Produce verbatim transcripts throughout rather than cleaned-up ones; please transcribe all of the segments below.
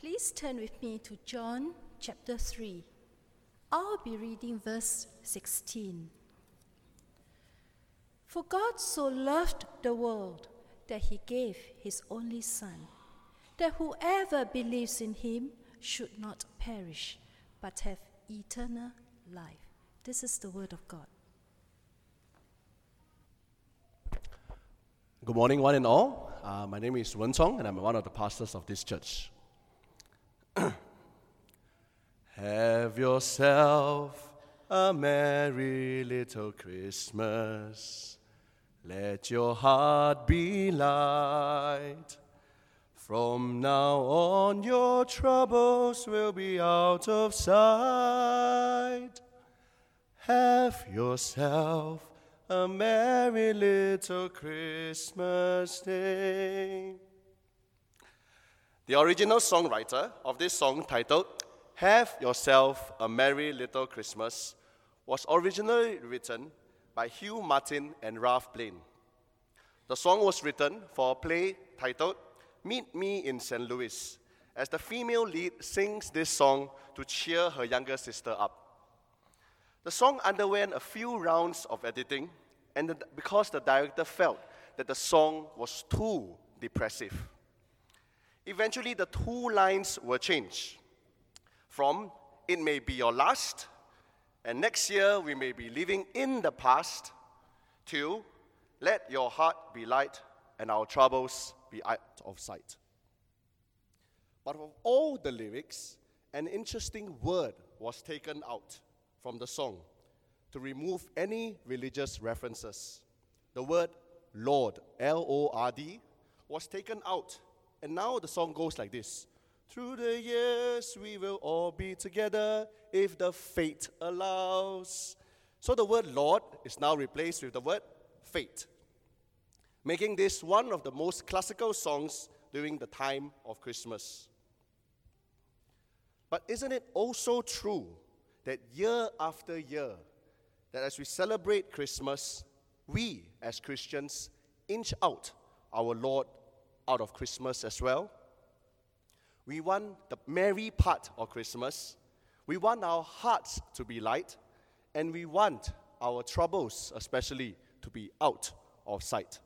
Please turn with me to John chapter three. I'll be reading verse sixteen. For God so loved the world that he gave his only Son, that whoever believes in him should not perish, but have eternal life. This is the word of God. Good morning, one and all. Uh, my name is Wen Chong, and I'm one of the pastors of this church. Have yourself a merry little Christmas. Let your heart be light. From now on, your troubles will be out of sight. Have yourself a merry little Christmas day. The original songwriter of this song, titled Have Yourself a Merry Little Christmas, was originally written by Hugh Martin and Ralph Blaine. The song was written for a play titled Meet Me in Saint Louis, as the female lead sings this song to cheer her younger sister up. The song underwent a few rounds of editing, and the, because the director felt that the song was too depressive. Eventually, the two lines were changed from "It may be your last," and "Next year we may be living in the past," to "Let your heart be light and our troubles be out of sight." But of all the lyrics, an interesting word was taken out from the song to remove any religious references. The word Lord, L O R D, was taken out, and now the song goes like this. Through the years we will all be together if the fate allows. So the word Lord is now replaced with the word fate, making this one of the most classical songs during the time of Christmas. But isn't it also true that year after year, that as we celebrate Christmas, we as Christians inch out our Lord out of Christmas as well? We want the merry part of Christmas. We want our hearts to be light, and we want our troubles, especially, to be out of sight.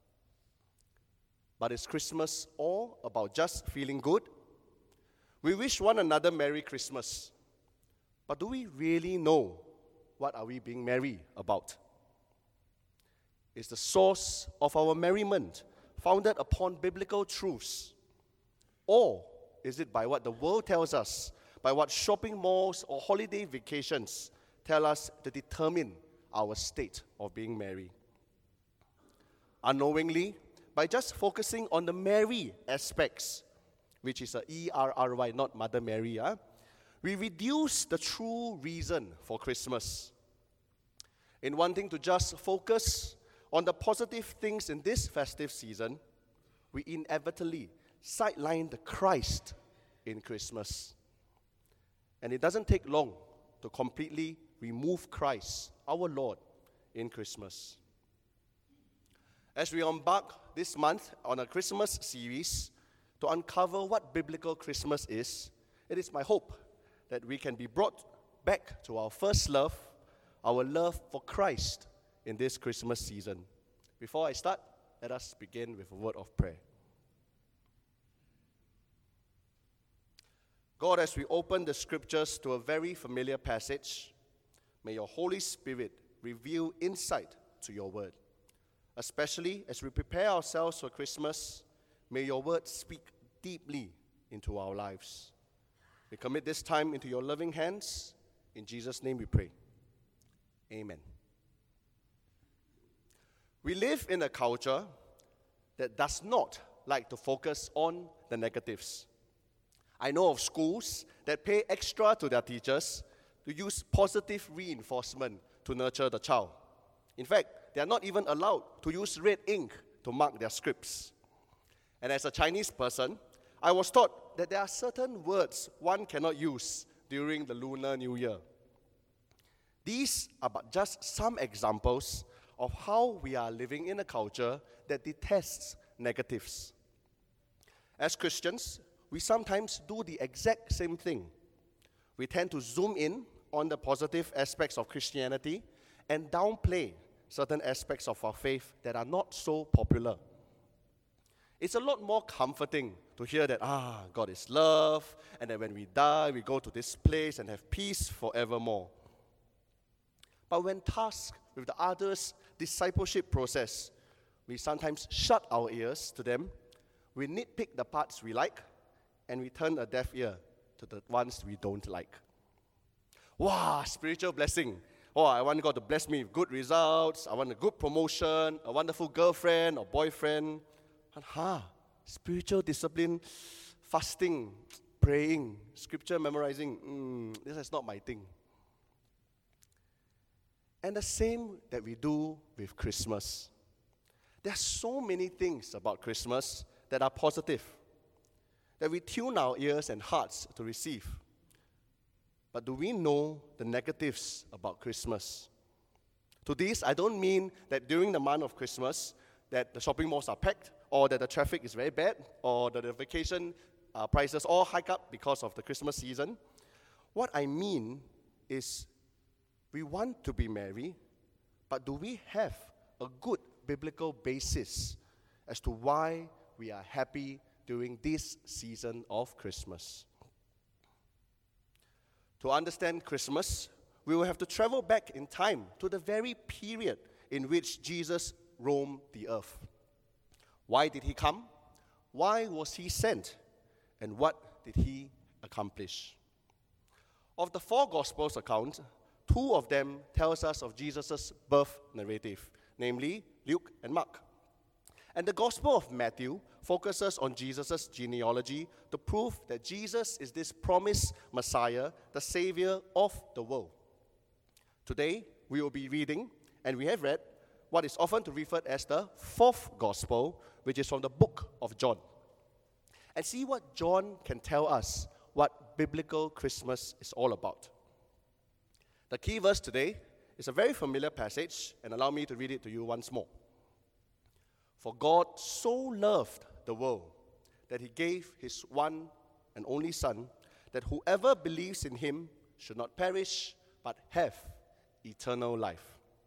But is Christmas all about just feeling good? We wish one another Merry Christmas. But do we really know what are we being merry about? Is the source of our merriment founded upon biblical truths? Or is it by what the world tells us, by what shopping malls or holiday vacations tell us to determine our state of being merry? Unknowingly, by just focusing on the merry aspects, which is a E R R Y, not Mother Mary, huh? we reduce the true reason for Christmas. In wanting to just focus on the positive things in this festive season, we inevitably sideline the Christ in Christmas. And it doesn't take long to completely remove Christ, our Lord, in Christmas. As we embark this month on a Christmas series to uncover what biblical Christmas is, it is my hope that we can be brought back to our first love, our love for Christ in this Christmas season. Before I start, let us begin with a word of prayer. God, as we open the scriptures to a very familiar passage, may your Holy Spirit reveal insight to your word. Especially as we prepare ourselves for Christmas, may your word speak deeply into our lives. We commit this time into your loving hands. In Jesus' name we pray. Amen. We live in a culture that does not like to focus on the negatives. I know of schools that pay extra to their teachers to use positive reinforcement to nurture the child. In fact, they are not even allowed to use red ink to mark their scripts. And as a Chinese person, I was taught that there are certain words one cannot use during the Lunar New Year. These are but just some examples of how we are living in a culture that detests negatives. As Christians, we sometimes do the exact same thing. We tend to zoom in on the positive aspects of Christianity and downplay certain aspects of our faith that are not so popular. It's a lot more comforting to hear that, ah, God is love, and that when we die, we go to this place and have peace forevermore. But when tasked with the arduous discipleship process, we sometimes shut our ears to them, we nitpick the parts we like, and we turn a deaf ear to the ones we don't like. Wow, spiritual blessing. Oh, I want God to bless me with good results. I want a good promotion, a wonderful girlfriend or boyfriend. And ha, spiritual discipline, fasting, praying, scripture memorizing. Mm, this is not my thing. And the same that we do with Christmas. There are so many things about Christmas that are positive, that we tune our ears and hearts to receive. But do we know the negatives about Christmas? To this, I don't mean that during the month of Christmas, that the shopping malls are packed, or that the traffic is very bad, or that the vacation uh, prices all hike up because of the Christmas season. What I mean is, we want to be merry, but do we have a good biblical basis as to why we are happy during this season of Christmas? To understand Christmas, we will have to travel back in time to the very period in which Jesus roamed the earth. Why did he come? Why was he sent? And what did he accomplish? Of the four Gospels accounts, two of them tells us of Jesus' birth narrative, namely Luke and Mark. And the Gospel of Matthew focuses on Jesus' genealogy to prove that Jesus is this promised Messiah, the Savior of the world. Today, we will be reading, and we have read, what is often referred as the fourth Gospel, which is from the book of John. And see what John can tell us what biblical Christmas is all about. The key verse today is a very familiar passage, and allow me to read it to you once more. For God so loved the world that he gave his one and only Son, that whoever believes in him should not perish, but have eternal life.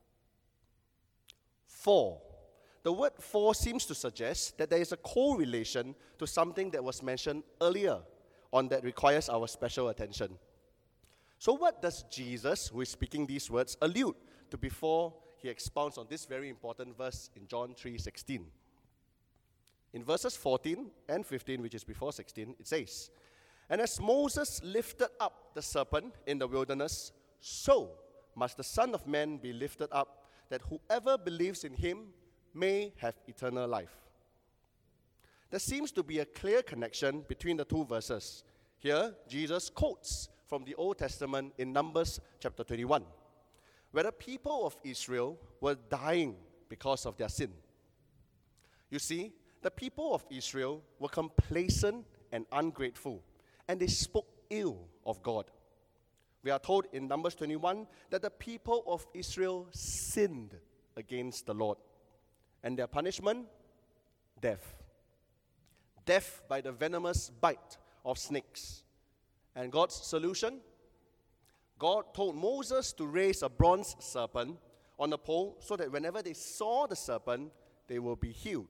For. The word for seems to suggest that there is a correlation to something that was mentioned earlier on that requires our special attention. So what does Jesus, who is speaking these words, allude to before he expounds on this very important verse in John three sixteen? In verses fourteen and fifteen, which is before sixteen, it says, "And as Moses lifted up the serpent in the wilderness, so must the Son of Man be lifted up, that whoever believes in him may have eternal life." There seems to be a clear connection between the two verses. Here, Jesus quotes from the Old Testament in Numbers chapter twenty-one, where the people of Israel were dying because of their sin. You see, the people of Israel were complacent and ungrateful, and they spoke ill of God. We are told in Numbers twenty-one that the people of Israel sinned against the Lord. And their punishment? Death. Death by the venomous bite of snakes. And God's solution? God told Moses to raise a bronze serpent on a pole so that whenever they saw the serpent, they will be healed.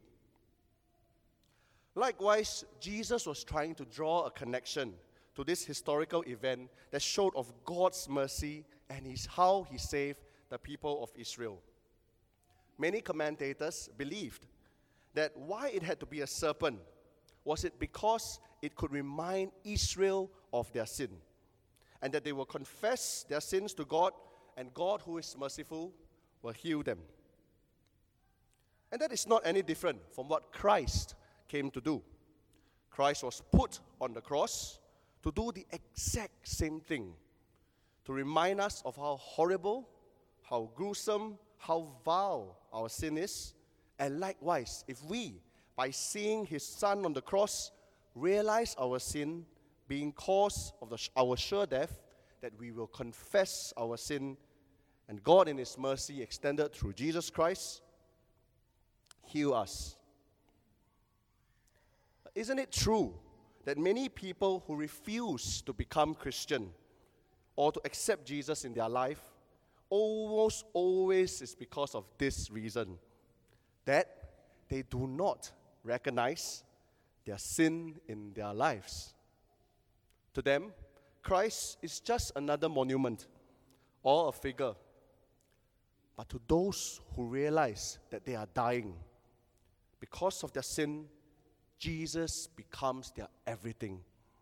Likewise, Jesus was trying to draw a connection to this historical event that showed of God's mercy and his, how he saved the people of Israel. Many commentators believed that why it had to be a serpent was it because it could remind Israel of their sin, and that they will confess their sins to God, and God, who is merciful, will heal them. And that is not any different from what Christ came to do. Christ was put on the cross to do the exact same thing, to remind us of how horrible, how gruesome, how vile our sin is. And likewise, if we, by seeing his Son on the cross, realize our sin being cause of the, our sure death, that we will confess our sin, and God in his mercy extended through Jesus Christ, heal us. Isn't it true that many people who refuse to become Christian or to accept Jesus in their life almost always is because of this reason, that they do not recognize their sin in their lives. To them, Christ is just another monument or a figure. But to those who realize that they are dying because of their sin, Jesus becomes their everything.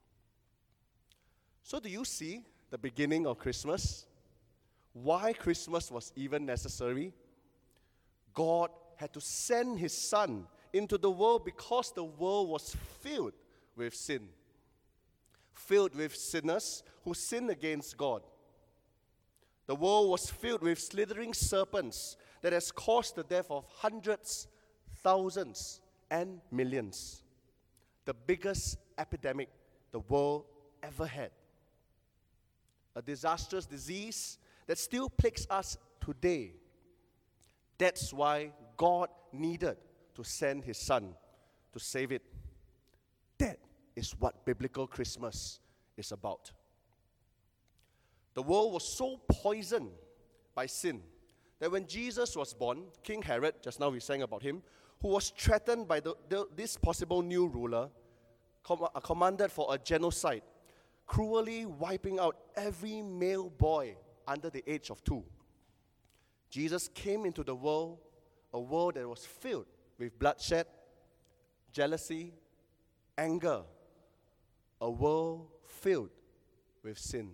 So do you see the beginning of Christmas? Why Christmas was even necessary? God had to send His Son into the world because the world was filled with sin. Filled with sinners who sin against God. The world was filled with slithering serpents that has caused the death of hundreds, thousands, and millions. The biggest epidemic the world ever had. A disastrous disease that still plagues us today. That's why God needed to send His Son to save it. That is what biblical Christmas is about. The world was so poisoned by sin that when Jesus was born, King Herod, just now we sang about him, who was threatened by the, the, this possible new ruler, com- commanded for a genocide, cruelly wiping out every male boy under the age of two. Jesus came into the world, a world that was filled with bloodshed, jealousy, anger, a world filled with sin.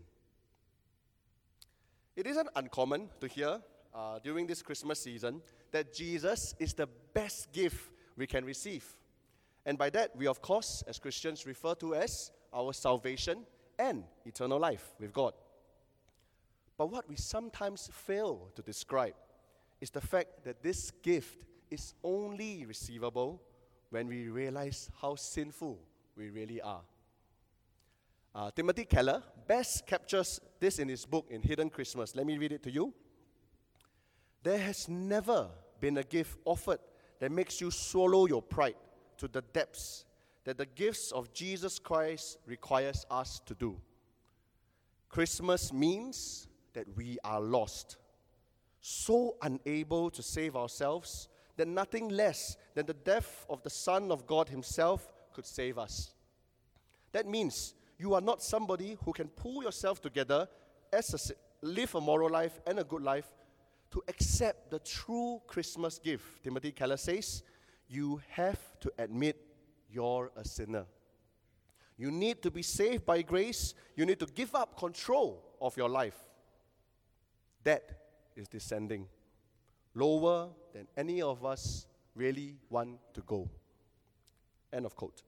It isn't uncommon to hear uh, during this Christmas season that Jesus is the best gift we can receive. And by that, we of course, as Christians, refer to as our salvation and eternal life with God. But what we sometimes fail to describe is the fact that this gift is only receivable when we realize how sinful we really are. Uh, Timothy Keller best captures this in his book, In Hidden Christmas. Let me read it to you. There has never been a gift offered that makes you swallow your pride to the depths that the gifts of Jesus Christ requires us to do. Christmas means that we are lost, so unable to save ourselves that nothing less than the death of the Son of God Himself could save us. That means you are not somebody who can pull yourself together, as a, live a moral life and a good life, to accept the true Christmas gift. Timothy Keller says, you have to admit you're a sinner. You need to be saved by grace. You need to give up control of your life. That is descending lower than any of us really want to go. End of quote.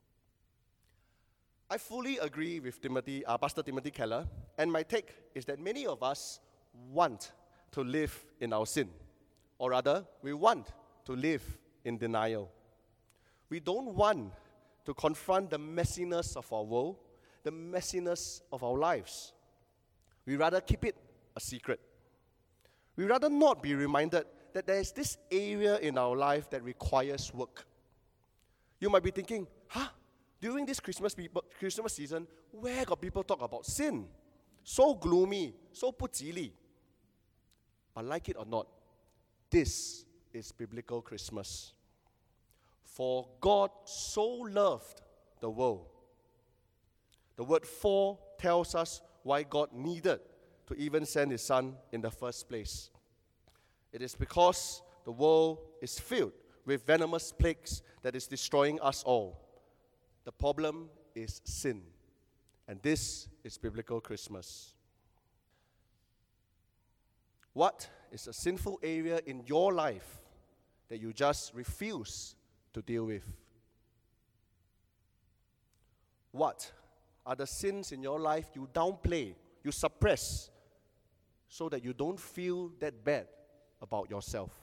I fully agree with Timothy, uh, Pastor Timothy Keller, and my take is that many of us want to live in our sin. Or rather, we want to live in denial. We don't want to confront the messiness of our world, the messiness of our lives. We rather keep it a secret. We rather not be reminded that there is this area in our life that requires work. You might be thinking, huh? During this Christmas people, Christmas season, where got people talk about sin? So gloomy, so 不吉利. But like it or not, this is biblical Christmas. For God so loved the world. The word "for" tells us why God needed to even send His Son in the first place. It is because the world is filled with venomous plagues that is destroying us all. The problem is sin. And this is biblical Christmas. What is a sinful area in your life that you just refuse to deal with? What are the sins in your life you downplay, you suppress, so that you don't feel that bad about yourself?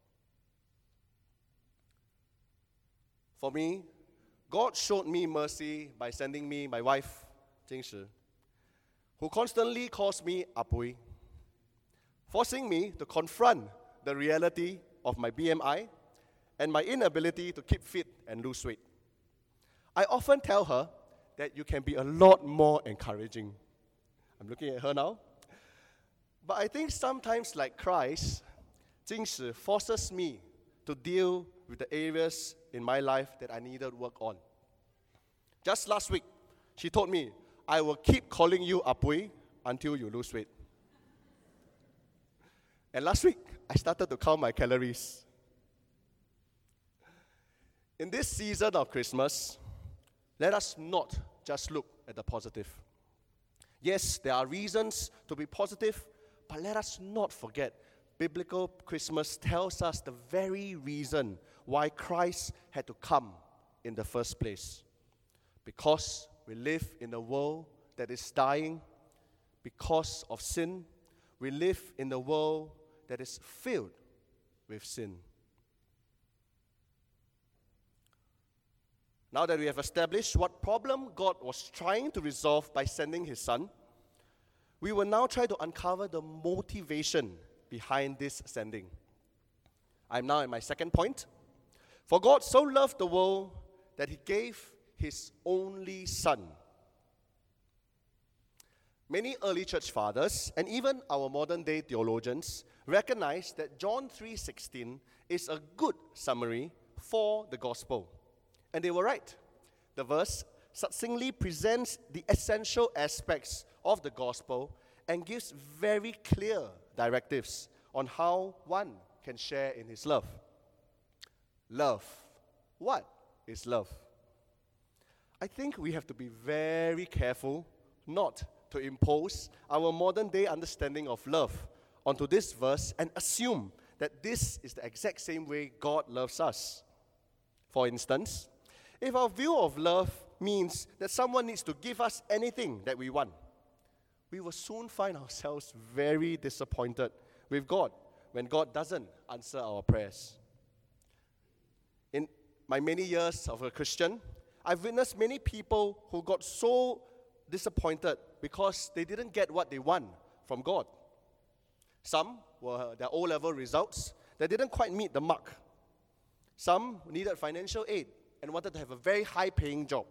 For me, God showed me mercy by sending me my wife, Jing Shi, who constantly calls me Apui, forcing me to confront the reality of my B M I and my inability to keep fit and lose weight. I often tell her that you can be a lot more encouraging. I'm looking at her now. But I think sometimes, like Christ, 金石 forces me to deal with the areas in my life that I needed work on. Just last week, she told me, I will keep calling you Apui until you lose weight. And last week, I started to count my calories. In this season of Christmas, let us not just look at the positive. Yes, there are reasons to be positive, but let us not forget, biblical Christmas tells us the very reason why Christ had to come in the first place. Because we live in a world that is dying because of sin. We live in a world that is filled with sin. Now that we have established what problem God was trying to resolve by sending His Son, we will now try to uncover the motivation behind this sending. I'm now at my second point. For God so loved the world that He gave His only Son. Many early church fathers and even our modern day theologians recognize that John three sixteen is a good summary for the gospel. And they were right. The verse succinctly presents the essential aspects of the gospel and gives very clear directives on how one can share in His love. Love. What is love? I think we have to be very careful not to impose our modern day understanding of love onto this verse and assume that this is the exact same way God loves us. For instance, if our view of love means that someone needs to give us anything that we want, we will soon find ourselves very disappointed with God when God doesn't answer our prayers. In my many years of a Christian, I've witnessed many people who got so disappointed because they didn't get what they want from God. Some were their O-level results that didn't quite meet the mark. Some needed financial aid and wanted to have a very high-paying job.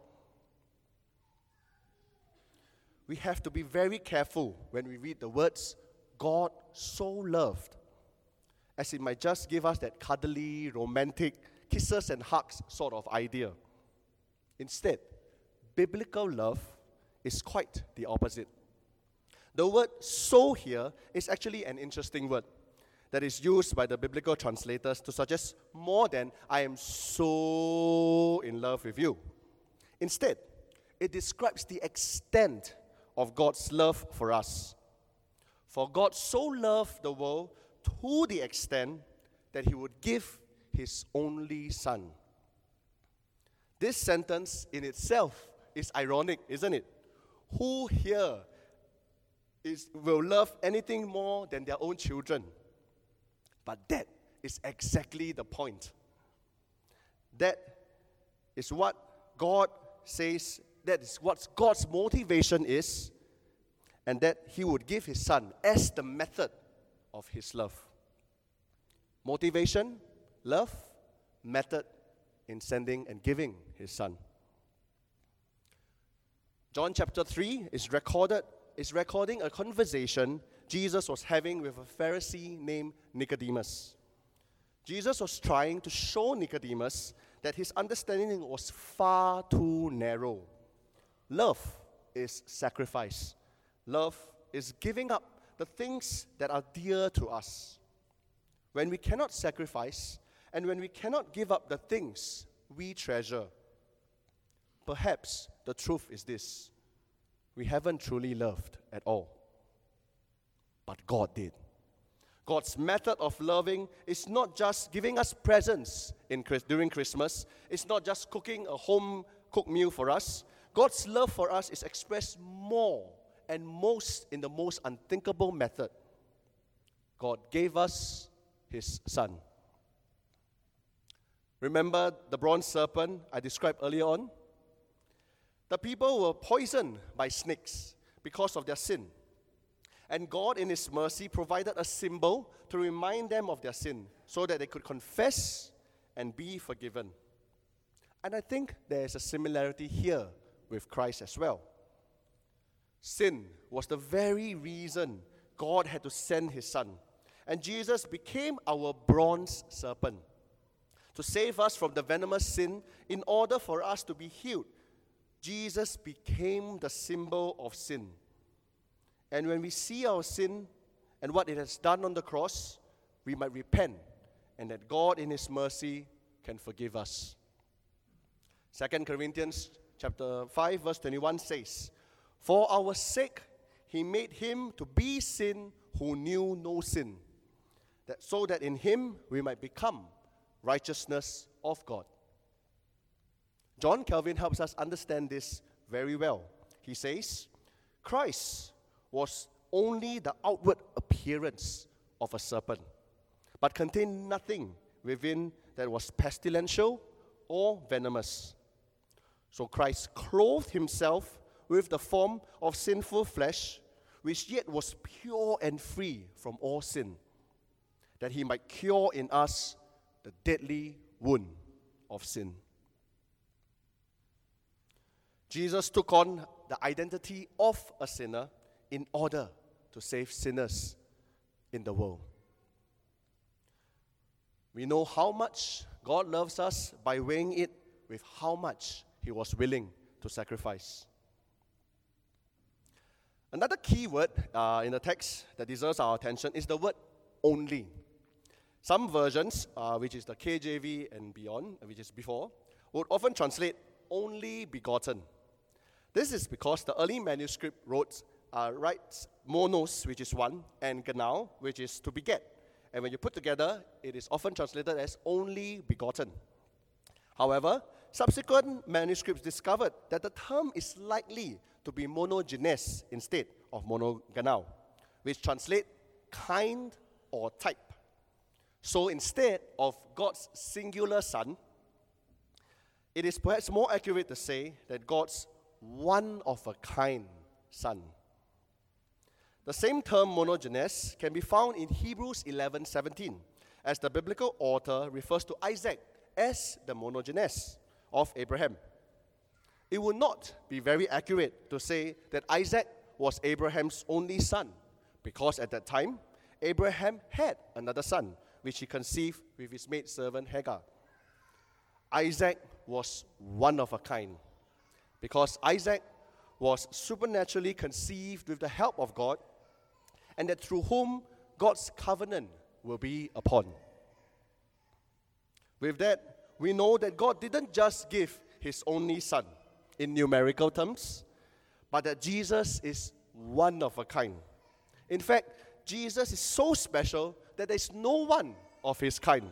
We have to be very careful when we read the words, God so loved, as it might just give us that cuddly, romantic, kisses and hugs sort of idea. Instead, biblical love is quite the opposite. The word so here is actually an interesting word that is used by the biblical translators to suggest more than I am so in love with you. Instead, it describes the extent of God's love for us. For God so loved the world to the extent that He would give His only Son. This sentence in itself is ironic, isn't it? Who here is, will love anything more than their own children? But that is exactly the point. That is what God says, that is what God's motivation is, and that He would give His Son as the method of His love. Motivation, love, method in sending and giving His Son. John chapter three is recorded is recording a conversation Jesus was having with a Pharisee named Nicodemus. Jesus was trying to show Nicodemus that his understanding was far too narrow. Love is sacrifice. Love is giving up the things that are dear to us. When we cannot sacrifice and when we cannot give up the things we treasure, perhaps the truth is this: we haven't truly loved at all. But God did. God's method of loving is not just giving us presents in, during Christmas. It's not just cooking a home-cooked meal for us. God's love for us is expressed more and most in the most unthinkable method. God gave us His Son. Remember the bronze serpent I described earlier on? The people were poisoned by snakes because of their sin. And God, in His mercy, provided a symbol to remind them of their sin so that they could confess and be forgiven. And I think there is a similarity here with Christ as well. Sin was the very reason God had to send his Son. And Jesus became our bronze serpent to save us from the venomous sin in order for us to be healed. Jesus became the symbol of sin. And when we see our sin and what it has done on the cross, we might repent, and that God in his mercy can forgive us. Second Corinthians chapter five verse twenty-one says, "For our sake he made him to be sin who knew no sin, that so that in him we might become righteousness of God." John Calvin helps us understand this very well. He says, Christ was only the outward appearance of a serpent, but contained nothing within that was pestilential or venomous. So Christ clothed himself with the form of sinful flesh, which yet was pure and free from all sin, that he might cure in us the deadly wound of sin. Jesus took on the identity of a sinner in order to save sinners in the world. We know how much God loves us by weighing it with how much he was willing to sacrifice. Another key word uh, in the text that deserves our attention is the word only. Some versions, uh, which is the K J V and beyond, which is before, would often translate only begotten. This is because the early manuscript wrote, uh, writes monos, which is one, and genao, which is to beget. And when you put together, it is often translated as only begotten. However, subsequent manuscripts discovered that the term is likely to be monogenes instead of monogenao, which translate kind or type. So instead of God's singular Son, it is perhaps more accurate to say that God's one-of-a-kind Son. The same term monogenes can be found in Hebrews eleven seventeen, as the biblical author refers to Isaac as the monogenes of Abraham. It would not be very accurate to say that Isaac was Abraham's only son, because at that time, Abraham had another son, which he conceived with his maidservant Hagar. Isaac was one of a kind, because Isaac was supernaturally conceived with the help of God, and that through whom God's covenant will be upon. With that, we know that God didn't just give his only son in numerical terms, but that Jesus is one of a kind. In fact, Jesus is so special that there is no one of his kind.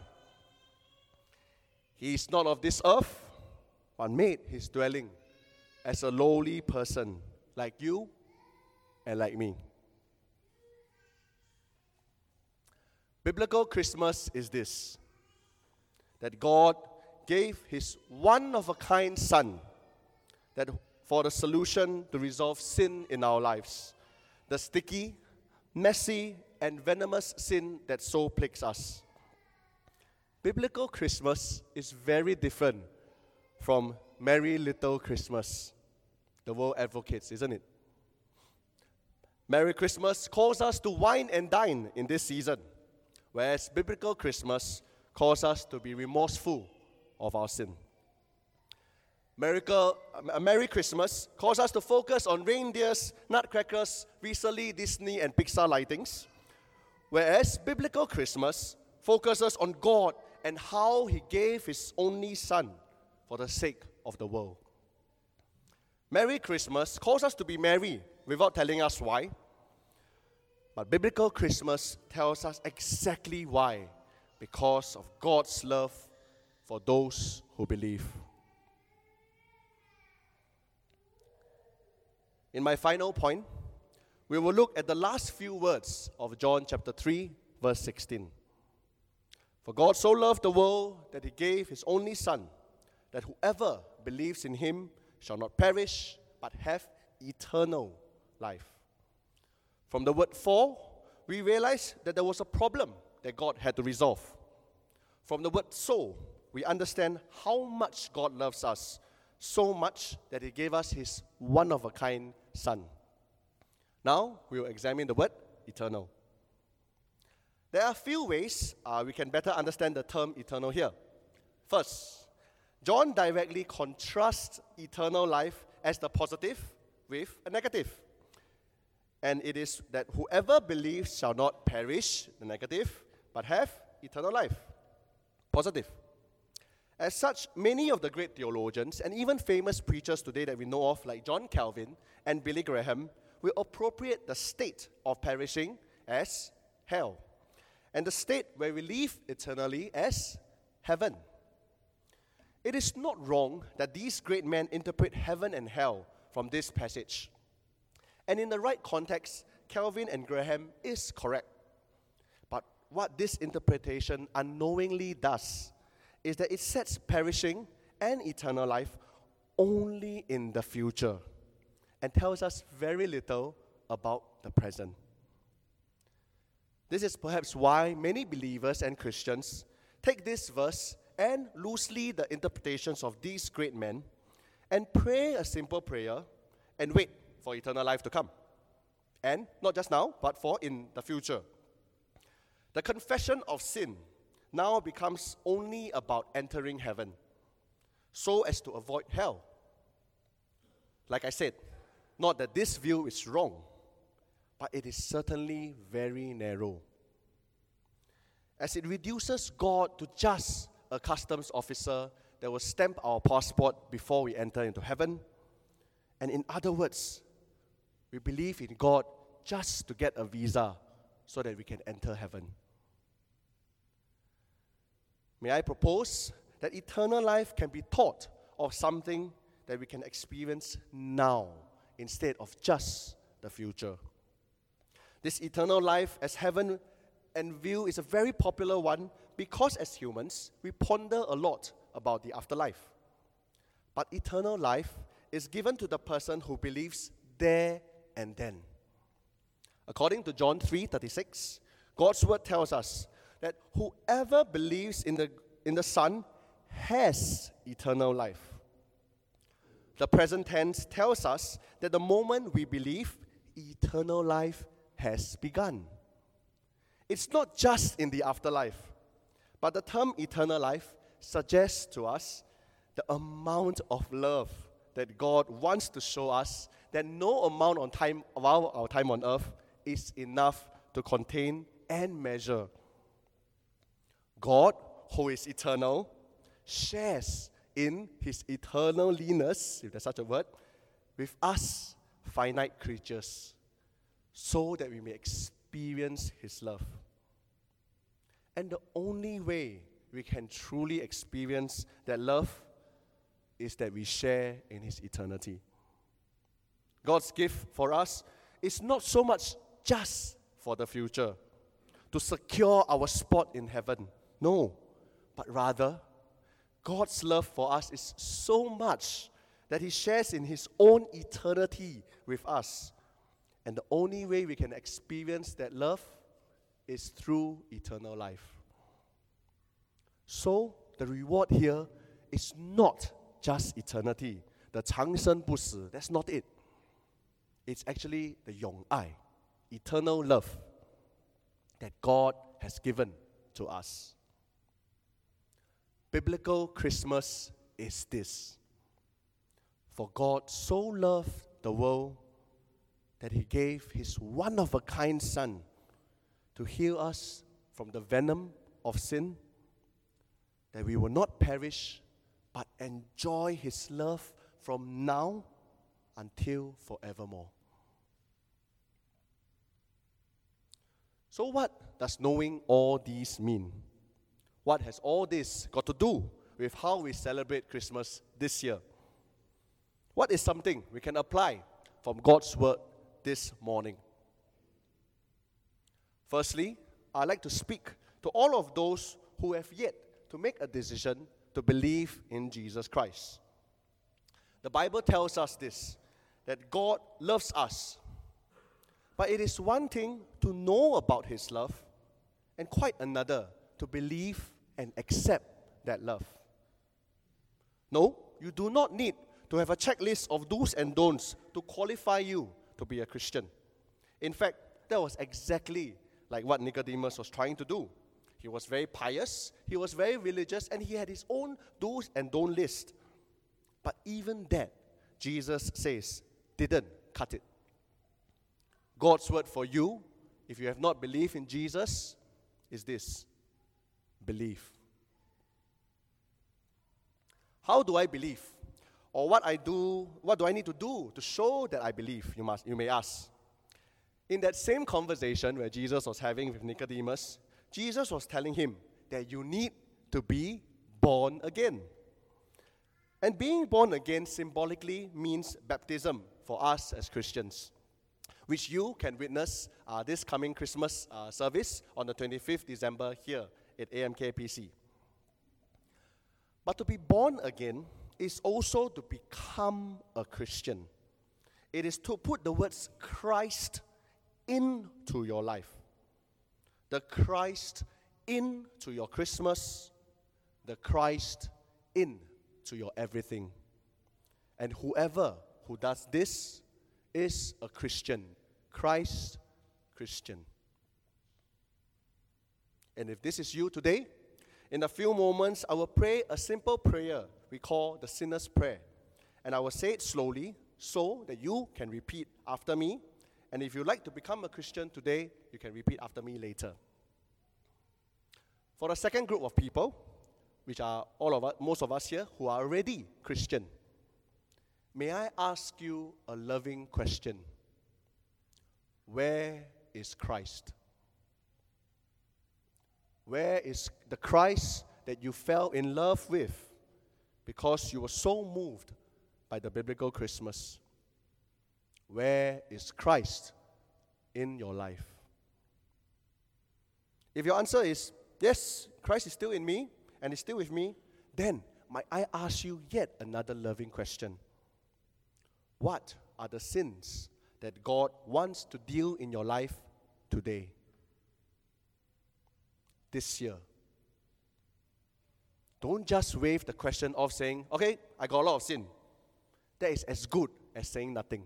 He is not of this earth, but made his dwelling as a lowly person like you and like me. Biblical Christmas is this, that God gave his one-of-a-kind Son that for the solution to resolve sin in our lives, the sticky, messy, and venomous sin that so plagues us. Biblical Christmas is very different from Merry Little Christmas the world advocates, isn't it? Merry Christmas calls us to wine and dine in this season, whereas biblical Christmas calls us to be remorseful of our sin. Miracle, uh, Merry Christmas calls us to focus on reindeers, nutcrackers, recently Disney and Pixar lightings, whereas biblical Christmas focuses on God and how he gave his only Son for the sake of the world. Merry Christmas calls us to be merry without telling us why, but biblical Christmas tells us exactly why, because of God's love for those who believe. In my final point, we will look at the last few words of John chapter three, verse sixteen. For God so loved the world that he gave his only Son, that whoever believes in him shall not perish, but have eternal life. From the word for, we realize that there was a problem that God had to resolve. From the word so, we understand how much God loves us so much that he gave us his one-of-a-kind Son. Now, we will examine the word eternal. There are a few ways uh, we can better understand the term eternal here. First, John directly contrasts eternal life as the positive with a negative. And it is that whoever believes shall not perish, the negative, but have eternal life, positive. As such, many of the great theologians and even famous preachers today that we know of, like John Calvin and Billy Graham, will appropriate the state of perishing as hell, and the state where we live eternally as heaven. It is not wrong that these great men interpret heaven and hell from this passage. And in the right context, Calvin and Graham is correct. But what this interpretation unknowingly does is that it sets perishing and eternal life only in the future and tells us very little about the present. This is perhaps why many believers and Christians take this verse and loosely the interpretations of these great men and pray a simple prayer and wait for eternal life to come. And not just now, but for in the future. The confession of sin now becomes only about entering heaven, so as to avoid hell. Like I said, not that this view is wrong, but it is certainly very narrow, as it reduces God to just a customs officer that will stamp our passport before we enter into heaven. And in other words, we believe in God just to get a visa so that we can enter heaven. May I propose that eternal life can be taught of something that we can experience now instead of just the future. This eternal life as heaven and view is a very popular one because as humans, we ponder a lot about the afterlife. But eternal life is given to the person who believes there and then. According to John three thirty-six, God's word tells us that whoever believes in the, in the Son has eternal life. The present tense tells us that the moment we believe, eternal life has begun. It's not just in the afterlife, but the term eternal life suggests to us the amount of love that God wants to show us, that no amount of time of our, our time on earth is enough to contain and measure. God, who is eternal, shares in his eternaliness, if there's such a word, with us finite creatures, so that we may experience his love. And the only way we can truly experience that love is that we share in his eternity. God's gift for us is not so much just for the future, to secure our spot in heaven. No, but rather, God's love for us is so much that he shares in his own eternity with us. And the only way we can experience that love is through eternal life. So, the reward here is not just eternity. The 长生不死, that's not it. It's actually the 永爱, eternal love that God has given to us. Biblical Christmas is this: for God so loved the world that he gave his one-of-a-kind Son to heal us from the venom of sin, that we will not perish, but enjoy his love from now until forevermore. So what does knowing all these mean? What has all this got to do with how we celebrate Christmas this year? What is something we can apply from God's word this morning? Firstly, I'd like to speak to all of those who have yet to make a decision to believe in Jesus Christ. The Bible tells us this, that God loves us. But it is one thing to know about his love, and quite another to believe and accept that love. No, you do not need to have a checklist of do's and don'ts to qualify you to be a Christian. In fact, that was exactly like what Nicodemus was trying to do. He was very pious, he was very religious, and he had his own do's and don't list. But even that, Jesus says, didn't cut it. God's word for you, if you have not believed in Jesus, is this: believe. How do I believe? Or what I do, what do I need to do to show that I believe? You must, you may ask. In that same conversation where Jesus was having with Nicodemus, Jesus was telling him that you need to be born again. And being born again symbolically means baptism for us as Christians, which you can witness uh, this coming Christmas uh, service on the twenty-fifth of December here at A M K P C. But to be born again is also to become a Christian. It is to put the words Christ into your life. The Christ into your Christmas, the Christ into your everything. And whoever who does this is a Christian. Christ Christian. And if this is you today, in a few moments I will pray a simple prayer we call the sinner's prayer. And I will say it slowly so that you can repeat after me. And if you'd like to become a Christian today, you can repeat after me later. For the second group of people, which are all of us, most of us here, who are already Christian, may I ask you a loving question? Where is Christ? Where is the Christ that you fell in love with because you were so moved by the biblical Christmas? Where is Christ in your life? If your answer is, yes, Christ is still in me and is still with me, then might I ask you yet another loving question? What are the sins that God wants to deal in your life today, this year? Don't just wave the question off saying, okay, I got a lot of sin. That is as good as saying nothing.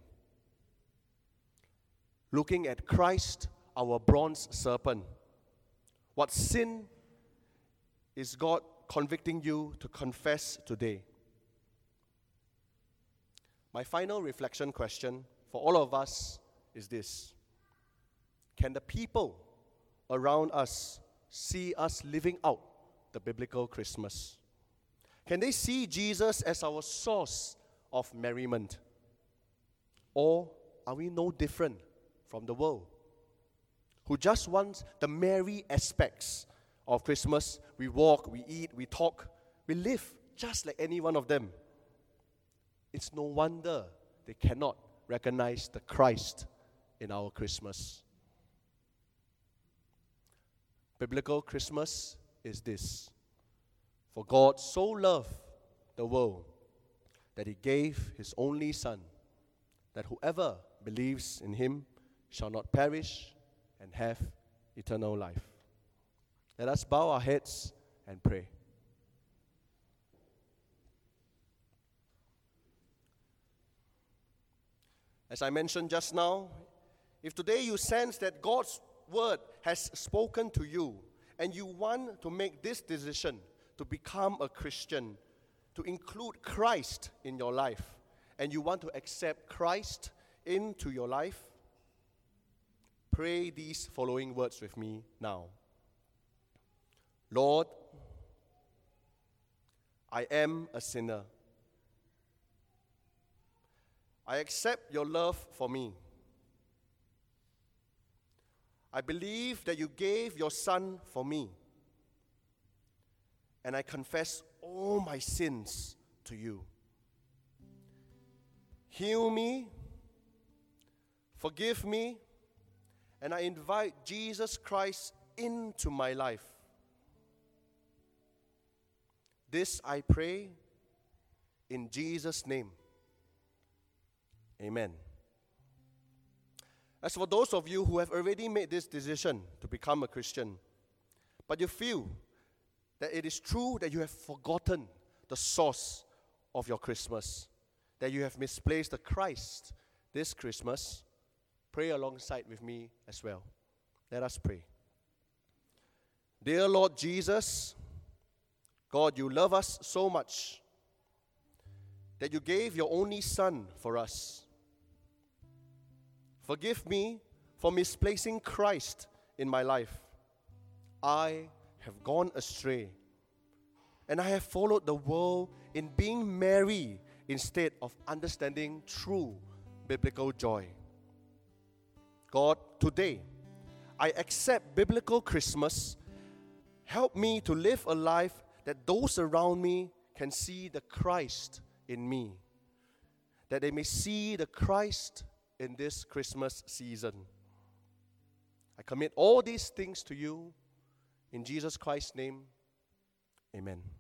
Looking at Christ, our bronze serpent. What sin is God convicting you to confess today? My final reflection question for all of us is this: can the people around us see us living out the biblical Christmas? Can they see Jesus as our source of merriment? Or are we no different from the world, who just wants the merry aspects of Christmas? We walk, we eat, we talk, we live just like any one of them. It's no wonder they cannot recognize the Christ in our Christmas. Biblical Christmas is this: for God so loved the world that He gave His only Son, that whoever believes in Him shall not perish and have eternal life. Let us bow our heads and pray. As I mentioned just now, if today you sense that God's word has spoken to you and you want to make this decision to become a Christian, to include Christ in your life, and you want to accept Christ into your life, pray these following words with me now. Lord, I am a sinner. I accept your love for me. I believe that you gave your Son for me. And I confess all my sins to you. Heal me, forgive me, and I invite Jesus Christ into my life. This I pray in Jesus' name. Amen. As for those of you who have already made this decision to become a Christian, but you feel that it is true that you have forgotten the source of your Christmas, that you have misplaced the Christ this Christmas, pray alongside with me as well. Let us pray. Dear Lord Jesus, God, you love us so much that you gave your only Son for us. Forgive me for misplacing Christ in my life. I have gone astray, and I have followed the world in being merry instead of understanding true biblical joy. God, today, I accept biblical Christmas. Help me to live a life that those around me can see the Christ in me, that they may see the Christ in this Christmas season. I commit all these things to you in Jesus Christ's name. Amen.